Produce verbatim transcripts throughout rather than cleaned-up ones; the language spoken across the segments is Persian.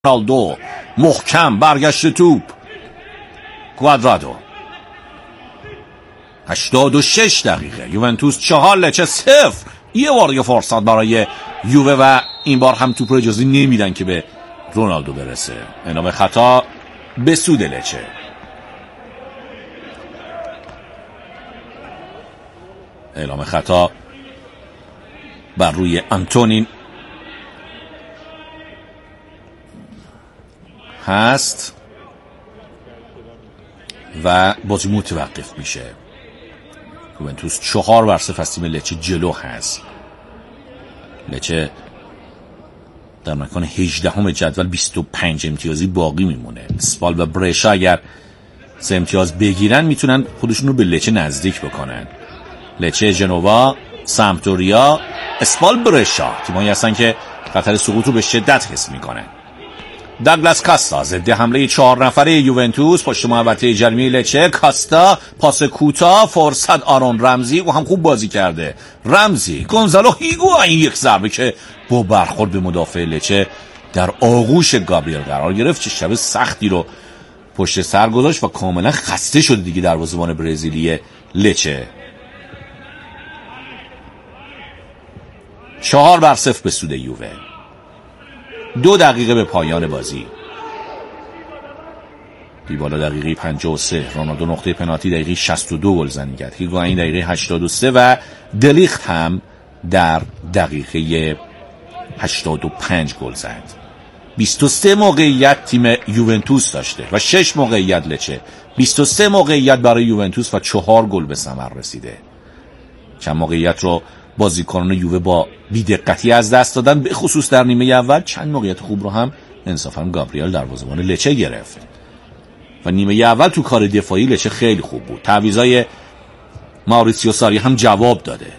رونالدو محکم برگشت توپ. کوادرادو. هشتاد و شش دقیقه یوونتوس چهار لچه صفر. یه بار دیگه فرصت برای یووه و این بار هم توپ رو اجازه نمیدن که به رونالدو برسه. اعلام خطا به سود لچه. اعلام خطا بر روی آنتونین هست و بازی متوقف میشه. یوونتوس چهار بر صفر از تیم لچه جلو هست. لچه در مکان هجدهم جدول بیست و پنج امتیازی باقی میمونه. اسپال و برشا اگر سه امتیاز بگیرن میتونن خودشون رو به لچه نزدیک بکنن. لچه، جنوا، سامپدوریا، اسپال، برشا تیمایی هستن که خطر سقوط رو به شدت حس میکنن. داگلاس کاستا ضد حمله چهار نفره یوونتوس پشت محوطه جریمه لچه. کاستا پاس کوتاه، فرصت آرون رمزی و هم خوب بازی کرده. رمزی، گونزالو هیگواین یک ضربه که با برخورد به مدافع لچه در آغوش گابریل قرار گرفت. چه شب سختی رو پشت سر گذاشت و کاملا خسته شده دیگه دروازه‌بان برزیلی لچه. چهار بر صفر به سود یووه. دو دقیقه به پایان بازی. دیبالا دقیقه پنجاه و سه، رونالدو نقطه پنالتی دقیقه شصت و دو گلزنی کرد. هیگواین دقیقه هشتاد و سه و دلیخت هم در دقیقه هشتاد و پنج گل زد. بیست و سه موقعیت تیم یوونتوس داشته و شش موقعیت لچه. بیست و سه موقعیت برای یوونتوس و چهار گل به ثمر رسیده. چند موقعیت رو بازیکنان یووه با بی‌دقتی از دست دادن، به خصوص در نیمه اول. چند موقعیت خوب رو هم انصافا گابریل دروازه‌بان لچه گرفت و نیمه اول تو کار دفاعی لچه خیلی خوب بود. تعویضای ماوریسیو ساری هم جواب داده.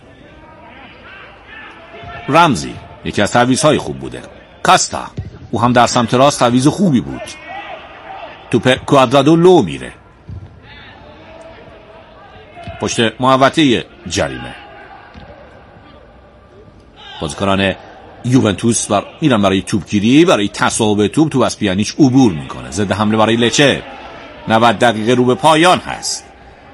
رمزی یکی از تعویضهای خوب بوده. کاستا او هم در سمت راست تعویض خوبی بود. توپ کوادرادو لو میره پشت محوطه جریمه. بازیکنان یوونتوس بر میرن برای توپگیری، برای تصاحب توپ. تو از پیانیچ عبور میکنه. ضد حمله برای لچه. نود دقیقه رو به پایان هست.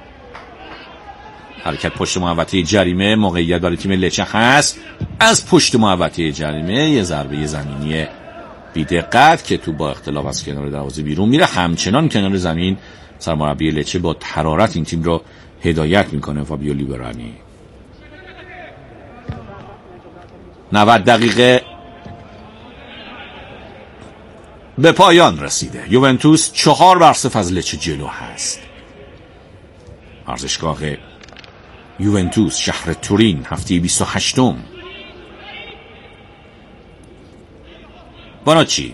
حرکت پشت محوطه جریمه. موقعیت برای تیم لچه هست. از پشت محوطه جریمه یه ضربه زمینی بی دقت که تو با اختلاف از کنار دروازه بیرون میره. همچنان کنار زمین سرمربی لچه با حرارت این تیم رو هدایت میکنه. فابیو لیبرانی. نود دقیقه به پایان رسیده. یوونتوس چهار بر صفر از لچه جلو هست. ورزشگاه یوونتوس شهر تورین هفته بیست و هشتم. باناچی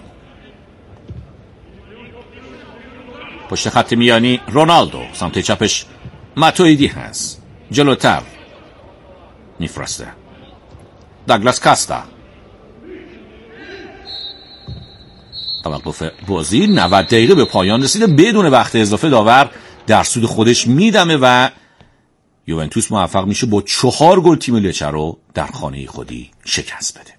پشت خط میانی. رونالدو سمت چپش ماتویدی هست. جلوتر میفرسته. داگلاس کاستا. توقف بازی. نود دقیقه به پایان رسیده. بدون وقت اضافه داور در سود خودش میدمه و یوونتوس موفق میشه با چهار گل تیم لچه رو در خانه خودی شکست بده.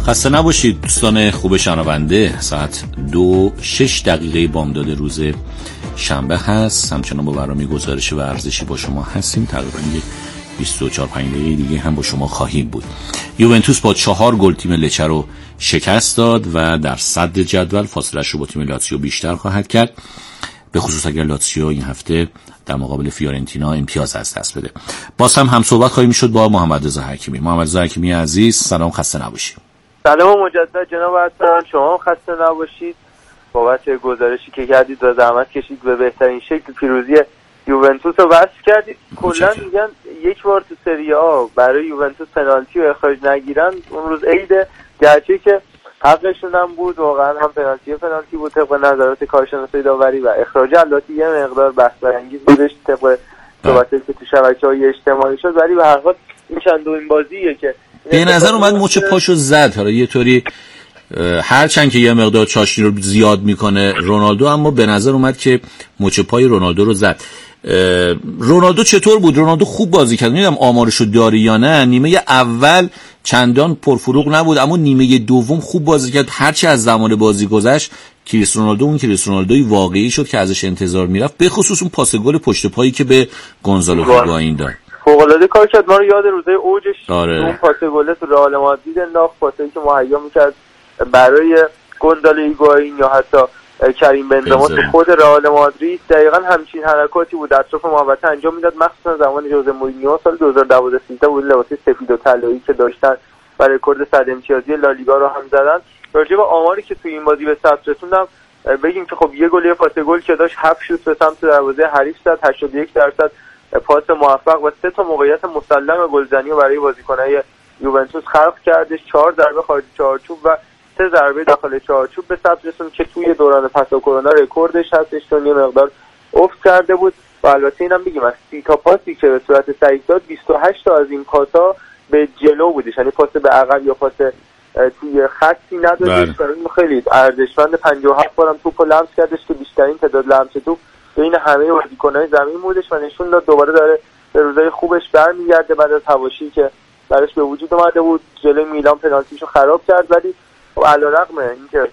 خسته نباشید دوستان خوب شنونده. ساعت دو شش دقیقه بامداد روز شنبه هست. همچنان با برنامه گزارش ورزشی با شما هستیم. تقریبا بیست و چهار پنج دقیقه دیگه هم با شما خواهیم بود. یوونتوس با چهار گل تیم لچه رو شکست داد و در صدر جدول فاصله‌اش رو با تیم لاتزیو بیشتر خواهد کرد، به خصوص اگر لاتزیو این هفته در مقابل فیورنتینا امتیاز از دست بده. باز هم هم صحبت خواهیم شد با محمد رضا حکیمی. محمد رضا حکیمی عزیز سلام، خسته نباشید. سلام مجدد جناب حسن، شما خسته نباشید بابت گزارشی که کردید و زحمت کشید به بهترین شکل پیروزی یوونتوس رو وصل کردید. کلا میگن یک بار تو سری آ برای یوونتوس پنالتی و اخراج نگیرن اون روز عیده، گرچه که حقشون هم بود، واقعا هم پنالتی پنالتی بود طبق نظرات کارشناسای داوری و اخراج البته یه مقدار بحث برانگیز بودش طبق صحبتی که تو شبکه‌های اجتماعی شد، ولی به هر حال این چند دومین بازیه که به نظر اومد مچ پاشو زد. حالا یه طوری هرچند که یه مقدار چاشنی رو زیاد میکنه رونالدو، اما به نظر اومد که مچ پای رونالدو رو زد. رونالدو چطور بود؟ رونالدو خوب بازی کرد. نمیدونم آمارشو داری یا نه. نیمه اول چندان پرفروغ نبود، اما نیمه دوم خوب بازی کرد. هرچی از زمان بازی گذشت کریس رونالدو اون کریس رونالدوی واقعی شد که ازش انتظار میرفت، به خصوص اون پاس گل پشت پایی که به گونزالو هیگواین داد. فوق‌العاده کار کرد. ما رو یاد روزای اوجش آره. اون پاس گل تو رئال مادرید انداخت، پاسی که مهیا می‌کرد برای گونزالو هیگواین یا حتی کریم بنزما تو خود رئال مادرید. دقیقاً همچین حرکاتی بود اطراف محوطه انجام میداد، مخصوصا زمان ژوزه مورینیو سال دو هزار و دوازده سیزده بود، لباس سفید و طلایی که داشتن برای رکورد صد امتیازی لالیگا رو هم زدن. راجع به آماری که تو این بازی به ثبت رسوندم بگیم که خب یه گل یه پاس گل که داشت، هفت شوت به سمت دروازه حریف زد، هشتاد و یک درصد پاس موفق و سه تا موقعیت مسلم گلزنی رو برای بازیکن‌های یوونتوس خلق کردش، چهار ضربه خارج چارچوب و سه ضربه داخل چارچوب به ثبت رسوند که توی دوران پس کرونا رکوردش هستش، چون یه مقدار افت کرده بود. و البته اینم بگیم از سی تا پاسی که به صورت صحیح داد بیست و هشت تا از این پاسا به جلو بودش، یعنی پاس به عقب یا پاس توی خطی ندادش. این خیلی ارزشمند. پنجاه و هفت بارم توپو لمس کردش که بیشترین تعداد لمس توپ بین همه بازیکن‌های زمین بودش و نشون داد دوباره داره به روزای خوبش برمیگرده بعد از حواشی که براش به وجود اومده بود. جلوی میلان پنالتیشو خراب کرد، ولی علیرغم اینکه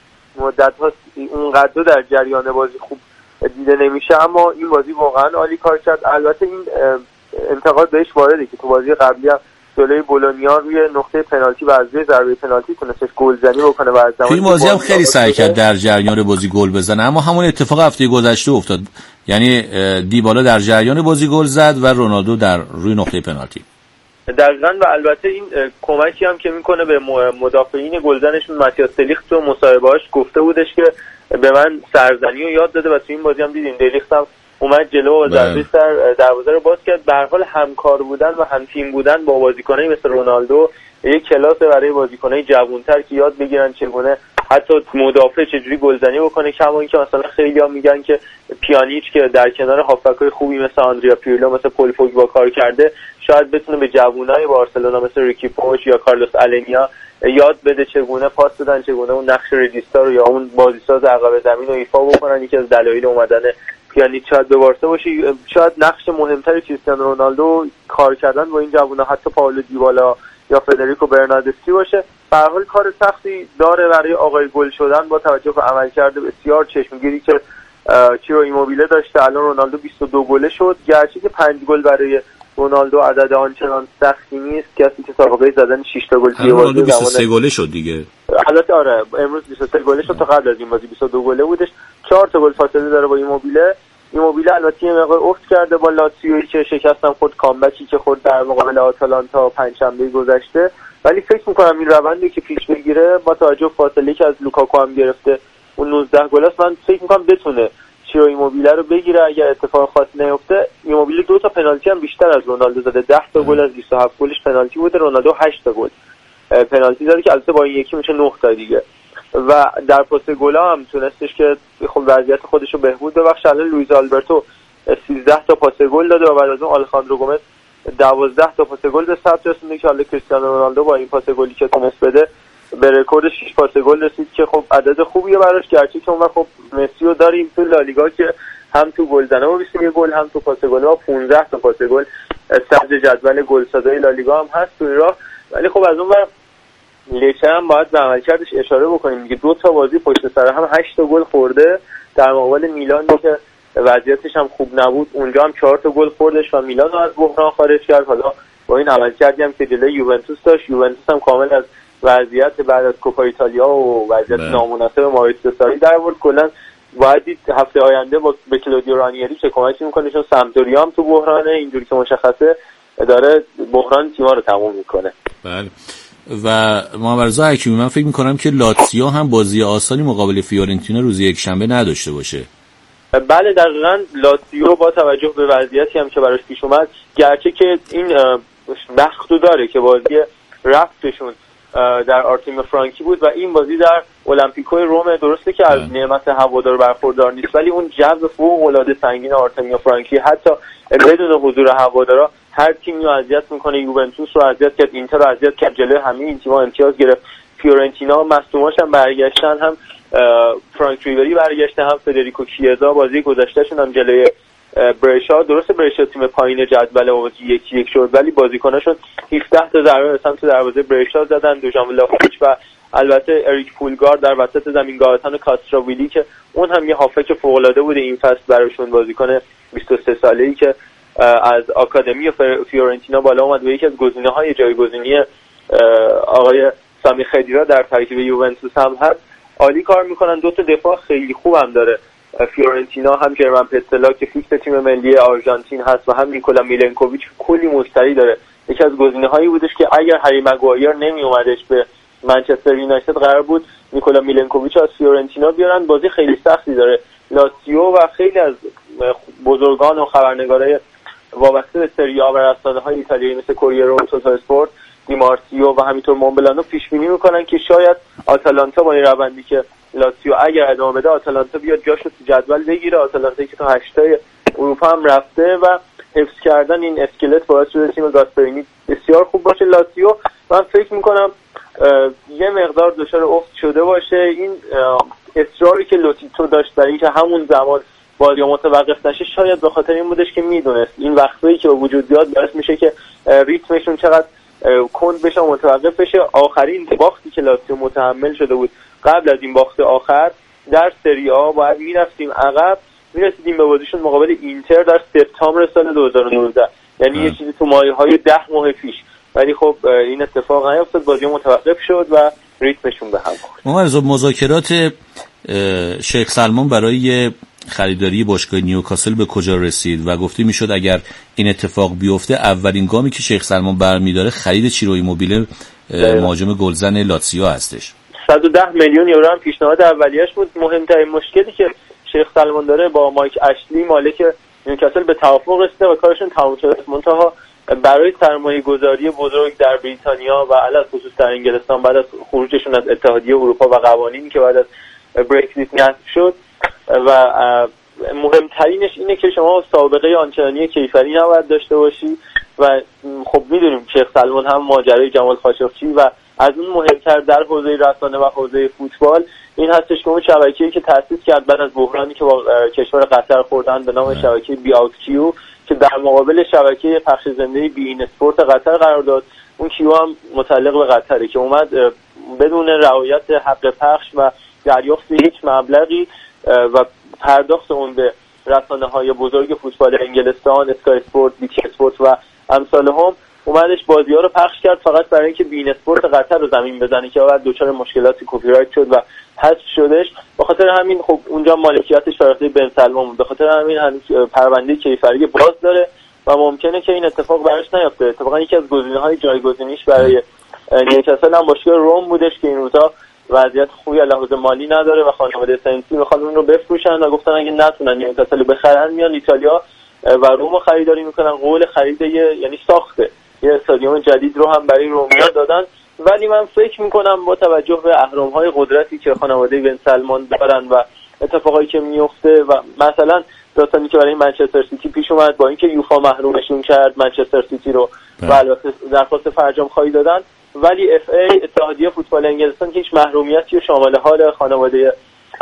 مدت هاست اونقدر در جریان بازی خوب دیده نمیشه، اما این بازی واقعا عالی کار کرد. البته این انتقاد بهش وارده که تو بازی قبلی هم جلوی بولونیا روی نقطه پنالتی و از روی ضربه پنالتی تونستش گلزنی بکنه و از زمانی این بازی هم خیلی سعی کرد در جریان بازی گل بزنه، اما همون اتفاق هفته گذشته افتاد. یعنی دیبالا در جریان بازی گل زد و رونالدو در روی نقطه پنالتی. دقیقاً. و البته این کمکی هم که میکنه به مدافعین گلزنشون. ماتیاس دلیخت تو مصاحبه‌اش گفته بودش که به من سرزنی رو یاد داده و تو این بازی هم دیدیم دلیخت هم اومد جلو و ضربه سر دروازه رو باز کرد. به هر حال همکار بودن و هم تیم بودن با بازیکنایی مثل رونالدو یک کلاس برای بازیکنای جوان‌تر که یاد بگیرن چگونه حتی مدافع چجوری گلزنی بکنه. کما اینکه مثلا خیلی‌ها میگن که پیانیچ که در کنار هافبک‌های خوبی مثل آندریا پیرلو مثل پول پوگبا کار کرده، شاید بتونه به جوانای بارسلونا مثل ریکی پوش یا کارلوس آلنیا یاد بده چگونه پاس بدن، چگونه اون نقش رجیستا رو یا اون بازیساز عقب زمین رو ایفا بکنن. یکی از دلایل اومدن پیانیچ شاید به بارسا باشه. شاید نقش مهمتری کریستیانو رونالدو کار کردن با این جوونا حتی پائولو دیبالا یا فدریکو برناردسکی باشه. به هر حال کار سختی داره برای آقای گل شدن با توجه به عملکرد بسیار چشمگیری که چیرو ایموبیله داشته. الان رونالدو بیست و دو گله شد، گرچه که پنج گل برای رونالدو عدد آنچنان سختی نیست. کسی که سابقه زدن شش تا گل دیگه رونالدو بیست و سه گله شد دیگه. البته آره امروز بیست و سه گله شد، تا قبل از این بازی بیست و دو گله بودش. چهار تا گل فاصله داره با ایموبیله. ایموبیله البته یه مقدار افت کرده با لاتزیویی که شکستن خود، کامبکی که خود در مقابل آتالانتا پنجشنبه گذشته، ولی فکر می‌کنم این روندی که پیش بگیره با توجه به فاصله‌ای که از لوکاکو هم گرفته اون نوزده گل است، من فکر می‌کنم بتونه چیرو ایموبیله رو بگیره اگر اتفاق خاصی نیفته. ایموبیله دو تا پنالتی هم بیشتر از رونالدو زده، ده تا گل از بیست و هفت گلش پنالتی بوده. رونالدو هشت تا گل پنالتی زده که البته با این یکی میشه نه تا دیگه. و در پاس گل‌ها هم تونستش که خب وضعیت خودش رو بهبود ببخشه. الان لوئیز آلبرتو سیزده تا پاس گل داده و بعد از اون آلخاندرو گومز دوازده تا پاس گل به ثبت رسونده که حالا کریستیانو رونالدو با این پاس گلی که تونست بده به رکورد شش پاس گل رسید که خب عدد خوبیه براش، گرچه که اون خب مسی رو داریم تو لالیگا که هم تو گلزنه با بیست و یک گل هم تو پاس گل با پانزده تا پاس گل صدر جدول گلزدای لالیگا هم هست تو این راه. ولی خب از اون ور لچه هم باید به عملکردش اشاره بکنیم دیگه. دو تا بازی پشت سر هم هشت تا گل خورده در مقابل میلان که وضعیتش هم خوب نبود، اونجا هم چهار تا گل خوردش و میلان رو از بحران خارج کرد. حالا با این عملکردی هم که جلوی یوونتوس داشت، یوونتوس هم کامل از وضعیت بعد از کوپا ایتالیا و وضعیت نامناسب ماریتسیو ساری در آورد. کلا باید دید هفته آینده با به کلودیو رانیری چه کمکی میکنه، چون سمپدوریا هم تو بحرانه، اینجوری که مشخصه داره بحران تیم‌ها رو تموم میکنه. بله. و محمدرضا حکیمی، من فکر میکنم که لاتزیو هم بازی آسانی مقابل فیورنتینا روز یک شنبه نداشته باشه. بله دقیقاً، لاتزیو با توجه به وضعیتی هم که براش پیش اومد، گرچه که این بختو داره که بازی رفتشون در آرتمیو فرانکی بود و این بازی در المپیکو روم، درسته که از نعمت هوادار برخوردار نیست، ولی اون جو فوق‌العاده سنگین آرتمیو فرانکی حتی بدون حضور هوادارا هر تیمی رو اذیت میکنه. یوونتوس رو اذیت کرد، اینتر رو اذیت کرد، جلوی همه این تیم‌ها امتیاز گرفت. فیورنتینا مصدوماش هم برگشتن، هم فرانک ریبری برگشته، هم فدریکو کیزا بازی گذشتهشون هم جلوی برشا، درسته برشا تیم پایین جدول و بازی یکی یک شد، ولی بازیکناشون هفده تا ضربه به سمت دروازه برشا زدن، دوژان ولاخوویچ و البته اریک پولگار در وسط زمین، گاهتان کاستراویلی که اون هم یه هافک فوق‌العاده بوده این فصل براشون، بازیکن بیست و سه ساله‌ای که از آکادمی فیورنتینا بالا اومد و یکی از گزینه‌های جایگزینی آقای سامی خدیرا در ترکیب یوونتوس هم هست. عالی کار میکنن، دو تا دفاع خیلی خوب هم داره فیورنتینا، هم جرمن پتلا که فیکس تیم ملی آرژانتین هست و هم نیکولا میلنکوویچ کلی مشتری داره. یکی از گزینه‌هایی بودش که اگر هری مگوایر نمی اومدش به منچستر یونایتد قرار بود نیکولا میلنکوویچ از فیورنتینا بیارن. بازی خیلی سختی داره لاتزیو و خیلی از بزرگان و خبرنگارای وابسته به سری آ و رسانه‌های ایتالیایی مثل کوریرو توتو اسپورت، دیمارسیو و همینطور مونبلانو پیش بینی میکنن که شاید آتالانتا با این روندی که لاتزیو اگر ادامه بده، آتالانتا بیاد جاشو تو جدول بگیره. آتالانتا که تا هشتای اروپا هم رفته و حفظ کردن این اسکلت باعث شده تیم گاسپرینی بسیار خوب باشه. لاتزیو من فکر میکنم یه مقدار دچار افت شده باشه. این اصراری که لوتیتو داشت برای اینکه همون زمان بازی متوقف نشه، شاید به خاطر این بودش که میدونست این وقفه‌ای که وجود بیاد باعث میشه که ریتمشون چقدر کند بشه و متوقف بشه. آخرین باختی که لاتزیو متحمل شده بود قبل از این باخت آخر در سری آ، باید میرفتیم عقب، میرسیدیم به بازیشون مقابل اینتر در سپتامبر سال دو هزار و نوزده، یعنی یه چیزی تو مایه‌های ده ماه پیش، ولی خب این اتفاق نیفتاد، بازی متوقف شد و ریتمشون به هم خورد. محمد، مذاکرات شیخ سلمان برای خریداری باشگاه نیوکاسل به کجا رسید و گفته میشد اگر این اتفاق بیفته اولین گامی که شیخ سلمان برمیداره خرید چیرو ایموبیله مهاجم گلزن لاتزیو هستش. صد و ده میلیون یورو هم پیشنهاد اولیه‌اش بود. مهمترین مشکلی که شیخ سلمان داره با مایک اشلی مالک نیوکاسل به توافق رسیده و کارشون تموم شده. منتها برای سرمایه گذاری بزرگ در بریتانیا و علاوه خصوص در انگلستان بعد از خروجشون از اتحادیه اروپا و قوانینی که بعد از برکزیت نصب شد و مهمترینش اینه که شما سابقه آنچنانی کیفری نباید داشته باشی و خب میدونیم شیخ سلمان هم ماجرای جمال خاشقچی و از اون مهمتر در حوزه رسانه و حوزه فوتبال این هستش که اون شبکه‌ای که تأسیس کرد بعد از بحرانی که با کشور قطر خوردن به نام شبکه بی آوت کیو که در مقابل شبکه پخش زنده بی این اسپورت قطر قرار داد. اون کیو هم متعلق به قطره که اومد بدون رعایت حق پخش و دریافت هیچ مبلغی و پرداخت اون به رسانه‌های بزرگ فوتبال انگلستان، اسکای اسپورت، بیتی اسپورت و امثال هم، اومدش بازی‌ها رو پخش کرد فقط برای اینکه بین اسپورت قطر رو زمین بزنه که بعد دچار مشکلات کپی رایت شد و حذف شدش. به خاطر همین خب اونجا مالکیتش فراتر بن سلمان بود. به خاطر همین هنوز پرونده کیفری باز داره و ممکنه که این اتفاق براش نیفته. اتفاقا یکی از گزینه‌های جایگزینیش برای نیوکاسل هم باشگاه روم بودش که این روزا وضعیت خوبی علاوه مالی نداره و خانواده سنسی میخوان اون رو بفروشن و گفتن اگه نتونن نیوکاسل رو بخرن میان ایتالیا و روم خریداری میکنن. قول خرید یعنی ساخته یه استادیوم جدید رو هم برای رومیا دادن. ولی من فکر میکنم با توجه به اهرم‌های قدرتی که خانواده بن سلمان دارن و اتفاقایی که میفته و مثلا داستانی که برای منچستر سیتی پیش اومد با اینکه یوفا محرومشون کرد منچستر سیتی رو و البته درخواست فرجام خواهی دادن، ولی اف ای اتحادیه فوتبال انگلستان که هیچ محرومیتی و شامل حال خانواده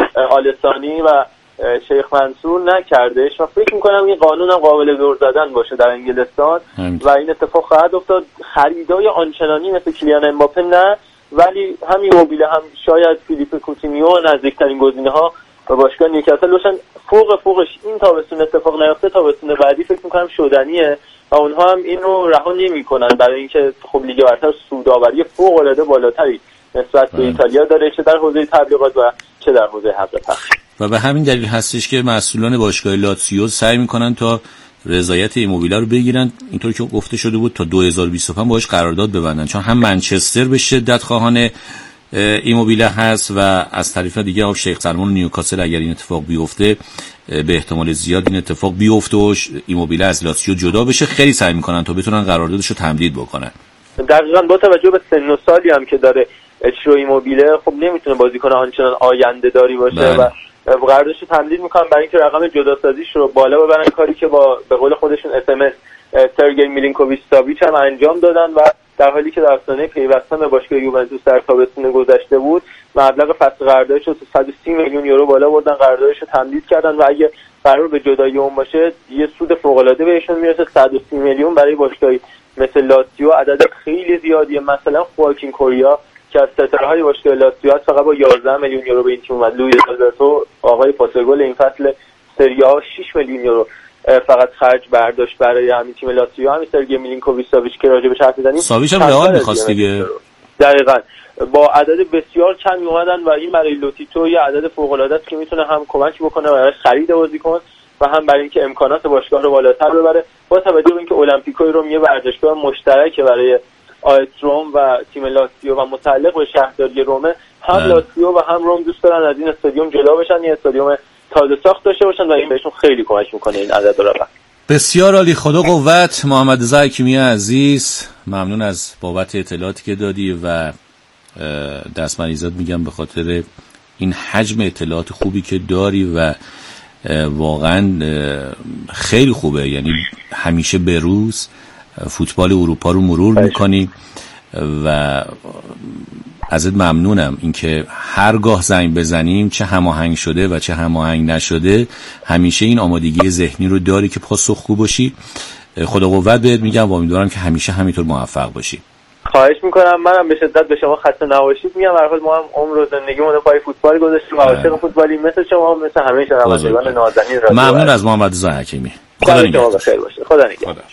آلسانی و شیخ منصور نکردش و فکر میکنم این قانون هم قابل دور زدن باشه در انگلستان و این اتفاق خواهد افتاد. خریدای آنچنانی مثل کیلیان امباپه نه، ولی هم ایموبیله هم شاید فیلیپ کوتینیو نزدیکترین گزینه‌ها و باشگاه نیوکاسل باشن. فوق فوقش این تابستون اتفاق نیفته، تابستون بعدی فکر می‌کنم شدنیه و اونها هم اینو رها نمی‌کنن، برای اینکه خب لیگ برتر سودآوری فوق‌العاده بالاتری نسبت به ایتالیا داره، چه در حوزه تبلیغات و چه در حوزه حق پخش. و به همین دلیل هستش که مسئولان باشگاه لاتزیو سعی می‌کنن تا رضایت ایموبیله رو بگیرن، اینطور که گفته شده بود تا دو هزار و بیست و پنج باهاش قرارداد ببندن، چون هم منچستر به شدت خواهان ایموبیله هست و از طرف دیگه آف شیخ سلمان و نیوکاسل اگر این اتفاق بیفته به احتمال زیاد این اتفاق بیفته و ایموبیله از لاتزیو جدا بشه، خیلی سعی میکنن تا بتونن قراردادش رو تمدید بکنن. دقیقاً با توجه به سن و سالی هم که داره اچرو ایموبیله، خب نمیتونه بازیکن آنچنان آینده داری باشه بله. و قراردادش رو تمدید میکنن برای اینکه رقم جداسازیش رو بالا ببرن، کاری که با به قول خودشون اس ام اس سرگئی میلینکوویچ ساویچ هم انجام دادن و در حالی که در سال پیوستن به باشگاه یوونتوس در تابستون گذشته بود، مبلغ فصل قراردادش رو صد و سی میلیون یورو بالا بردن، قراردادش رو تمدید کردن و اگه قرار به جدایی اون باشه یه سود فوق العاده بهشون میرسه. صد و سی میلیون برای باشگاهی مثل لاتزیو عدد خیلی زیادیه. مثلا خواکین کوریا که از ستاره‌های باشگاه لاتزیو فقط با یازده میلیون یورو به این تیم اومد. لوئیس آلبرتو آقای پاسگل این فصل سری آ شش میلیون یورو فقط خرج برداشت برای همین تیم لاتزیو. همین سرگئی میلینکوویچ ساویچ که راجع بهش حرف زدیم، ساویچ هم رئال می‌خواست دیگه. دقیقاً با عدد بسیار کمی اومدن و این برای لوتیتو یه عدد فوق‌العاده است که میتونه هم کمک بکنه برای خرید بازیکن و هم برای اینکه امکانات باشگاه رو بالاتر ببره. با توجه به اینکه المپیکوی روم یه ورزشگاه مشترکه برای آیس روم و تیم لاتزیو و متعلق به شهرداری رومه، هم لاتزیو و هم روم دوست دارن از این استادیوم جدا بشن، یه استادیوم تازه ساخت داشته باشن و این بهشون خیلی کمک میکنه این عدد رو رقم. بسیار عالی، خدا قوت. محمد رضا حکیمی عزیز، ممنون از بابت اطلاعاتی که دادی و دستمریزات میگم به خاطر این حجم اطلاعات خوبی که داری و واقعا خیلی خوبه، یعنی همیشه به روز فوتبال اروپا رو مرور میکنی و ازت ممنونم اینکه هرگاه زنگ بزنیم چه هماهنگ شده و چه هماهنگ نشده همیشه این آمادگی ذهنی رو داری که پاسخگو باشی. خدا قوت بهت میگم و امیدوارم که همیشه همینطور موفق باشی. خواهش میکنم، منم به شدت به شما خسته نباشید میگم. هر حال ما هم عمر و زندگیمون رو پای فوتبال گذاشتیم و عاشق فوتبالی مثل شما مثل همه شنوندگان نازنین رادیو. ممنون از محمد رضا حکیمی. خدا نگهدار. خیر باشه. خدا نگهدار.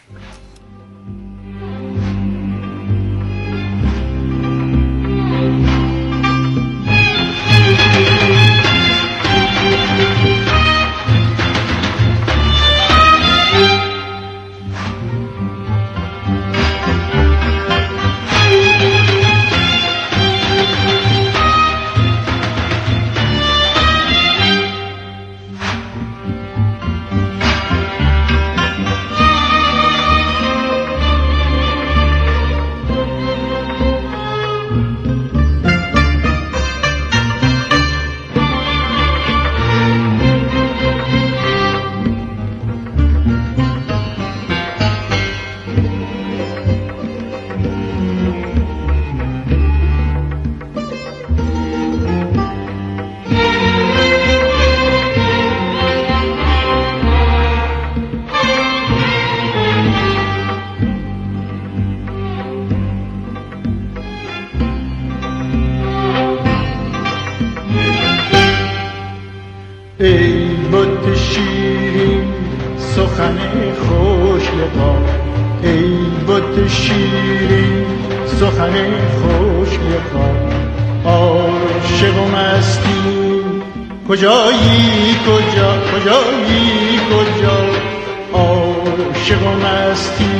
ای بت شیرین سخن خوش لقا، ای بت شیرین سخن خوش لقا، عاشق مستی کجایی کجا کجایی کجا، عاشق مستی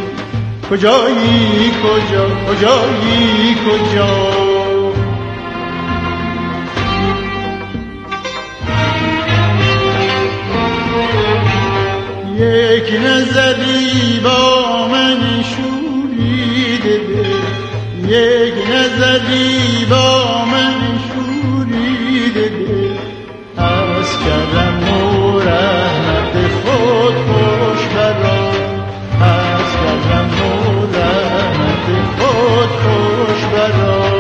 کجایی کجا کجایی کجا. یک نظری با من شوریده دل، یک نظری با من شوریده دل، از کرم و رحمت خود خوش برا، از کرم و رحمت خود خوش برا.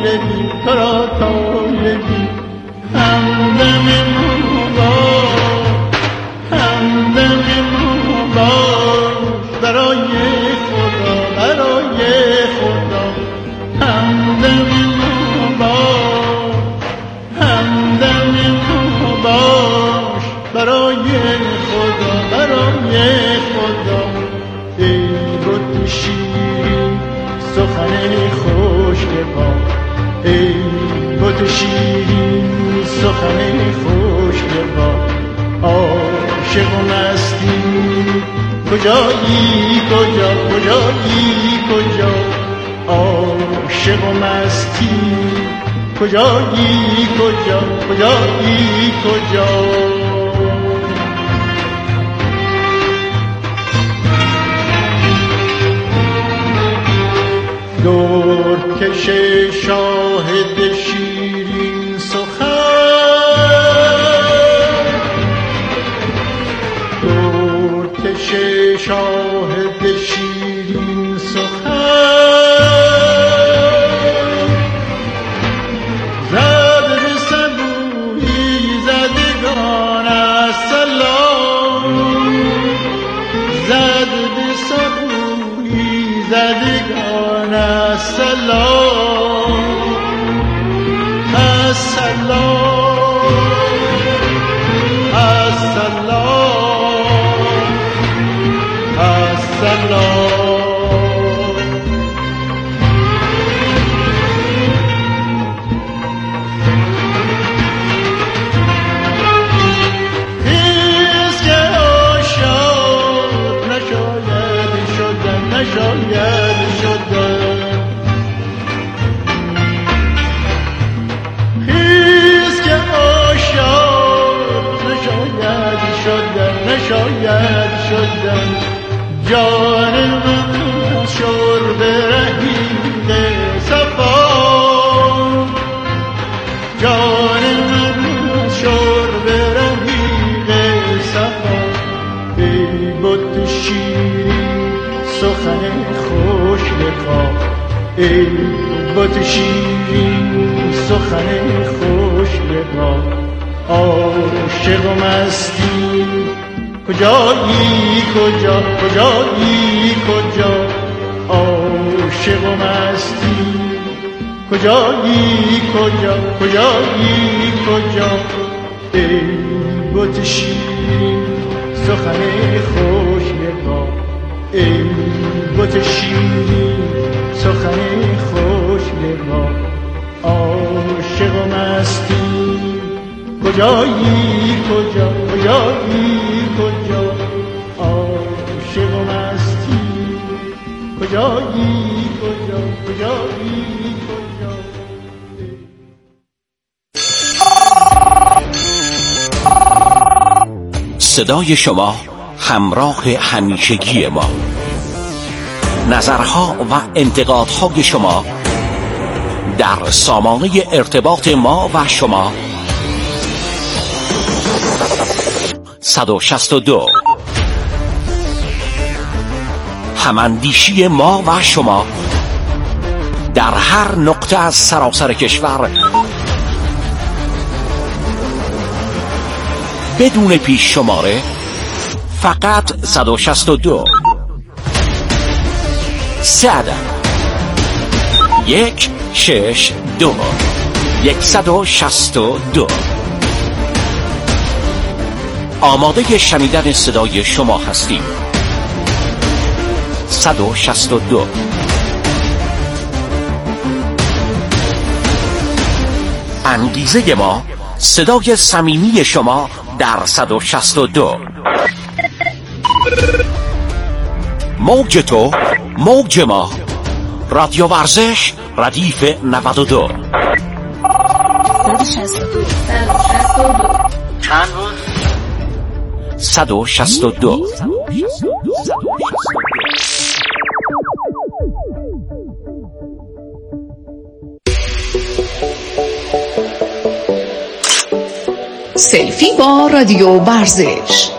طالبی تو را طالبی همدم ما باش همدم ما باش برای خدا برای خدا همدم ما باش همدم ما باش برای خدا برای خدا ای بت شیرین سخن خوشگل با ای بت شیرین سخن خوشگل با عاشق و مستی کجایی کجا کجایی کجا عاشق و مستی کجایی کجا کجایی کجا دور کش شاهد شیرین سخن دور کش شاهد شیرین سخن زد به صبوحی زدگان از سلام زد به صبوحی زدگان السلام السلام السلام السلام هیچ که عاشق نشاید شدن نشاید شدن نشاید شدن جان من شرب رحیق صفا جان من شرب رحیق صفا ای بت شیرین سخن خوش لقا ای بت شیرین سخن خوش لقا عاشق و مستی کجایی کجا کجایی کجا عاشق و مستی کجایی کجا کجایی کجا ای بت شیرین سخن خوش لقا ای بت شیرین سخن خوش لقا عاشق و مستی کجایی کجا کجایی کجا عاشق و مستی کجایی کجا کجایی کجا صدای شما همراه همیشگی ما نظرها و انتقادهای شما در سامانه ارتباط ما و شما صد و شصت و دو هماندیشی ما و شما در هر نقطه از سراسر کشور بدون پیش شماره فقط صد و شصت و دو سه عدد یک شش دو یکصد و شصت و دو آماده شنیدن صدای شما هستیم. صد و شصت و دو انگیزه ما صدای صمیمی شما در صد و شصت و دو موج تو موج ما رادیو ورزش ردیف نود و دو صد و شصت و دو چند بود؟ صد و شصت و دو سلفی با رادیو ورزش.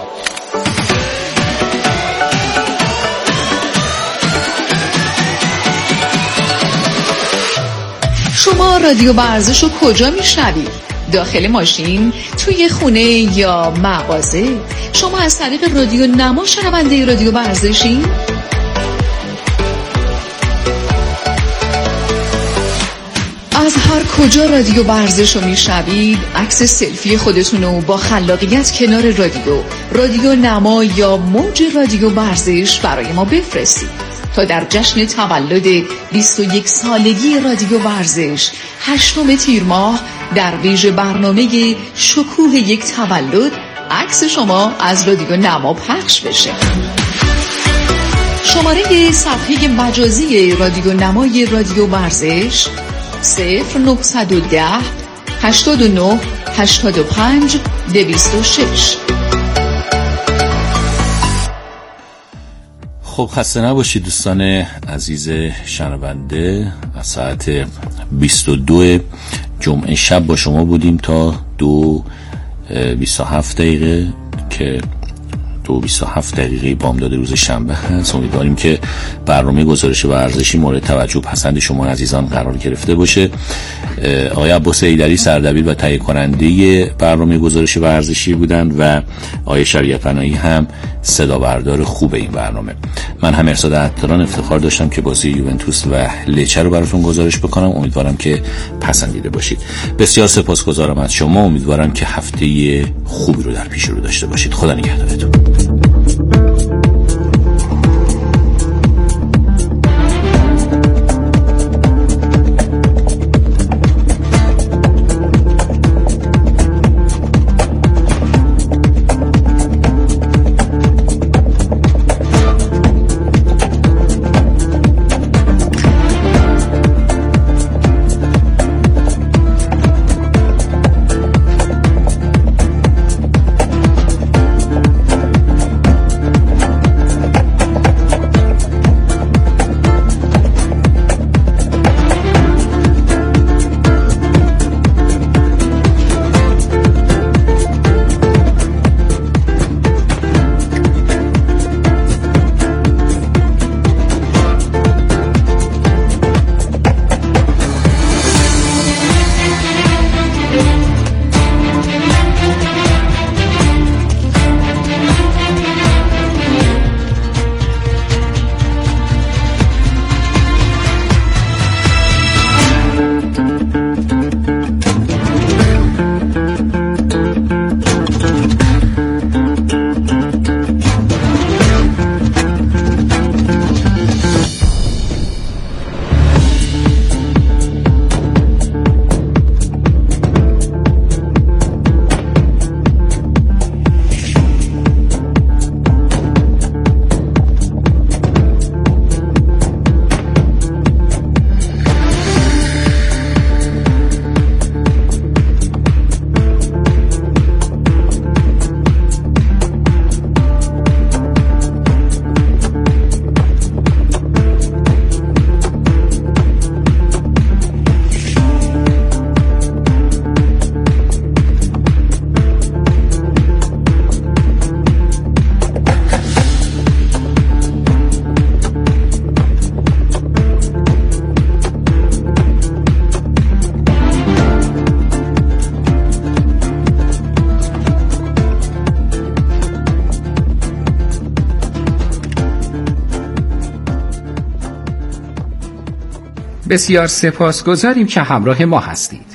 شما شما رادیو ورزش رو کجا میشنوید؟ داخل ماشین، توی خونه یا مغازه؟ شما از طریق رادیو نما شنونده رادیو ورزشین؟ از هر کجا رادیو ورزش رو میشنوید، عکس سلفی خودتون رو با خلاقیت کنار رادیو رادیو نما یا موج رادیو ورزش برای ما بفرستید تا در جشن تولد بیست و یک سالگی رادیو ورزش هشتم تیر ماه در ویژه برنامه شکوه یک تولد عکس شما از رادیو نما پخش بشه. شماره صفحه مجازی رادیو نمای رادیو ورزش صفر نهصد و ده هشتاد و نه هشتاد و پنج دویست و شش. خب خسته نباشید دوستان عزیز شنونده. از ساعت بیست و دو جمعه شب با شما بودیم تا دو بیست و هفت دقیقه که دو بیست و هفت دقیقه بامداد روز شنبه هست. امیدواریم که برنامه گزارش ورزشی مورد توجه و پسند شما عزیزان قرار گرفته باشه. آقای عباس ایدری سردبیر و تهیه کننده برنامه گزارش ورزشی بودند و آقای شریعت پناهی هم صدا بردار خوب این برنامه. من هم ارشاد عطاران افتخار داشتم که بازی یوونتوس و لچه رو براتون گزارش بکنم. امیدوارم که پسندیده باشید. بسیار سپاسگزارم از شما. امیدوارم که هفته خوبی رو در پیش رو داشته باشید. خدا نگهدارتون. بسیار سپاسگزاریم که همراه ما هستید.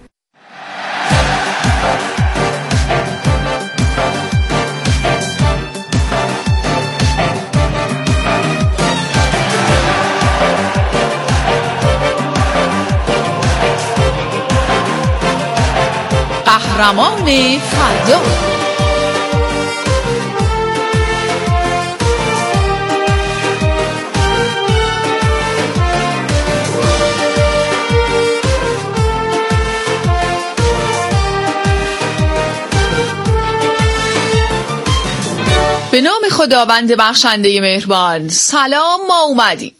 قهرمان فردا. به نام خداوند بخشنده مهربان. سلام، ما اومدیم.